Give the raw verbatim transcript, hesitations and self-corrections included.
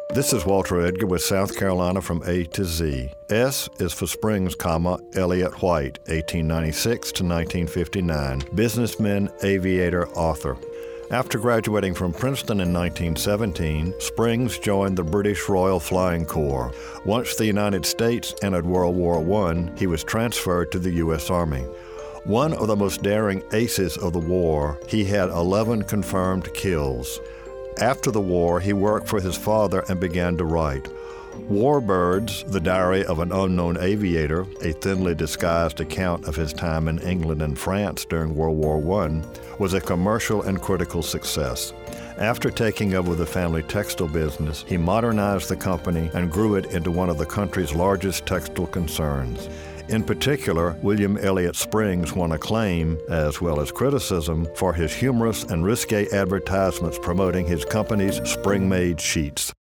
This is Walter Edgar with South Carolina from A to Z. S is for Springs, comma, Elliott White, eighteen ninety-six to nineteen fifty-nine, businessman, aviator, author. After graduating from Princeton in nineteen seventeen, Springs joined the British Royal Flying Corps. Once the United States entered World War One, he was transferred to the U S Army. One of the most daring aces of the war, he had eleven confirmed kills. After the war, he worked for his father and began to write. Warbirds, the Diary of an Unknown Aviator, a thinly disguised account of his time in England and France during World War One, was a commercial and critical success. After taking over the family textile business, he modernized the company and grew it into one of the country's largest textile concerns. In particular, William Elliott Springs won acclaim, as well as criticism, for his humorous and risque advertisements promoting his company's spring-made sheets.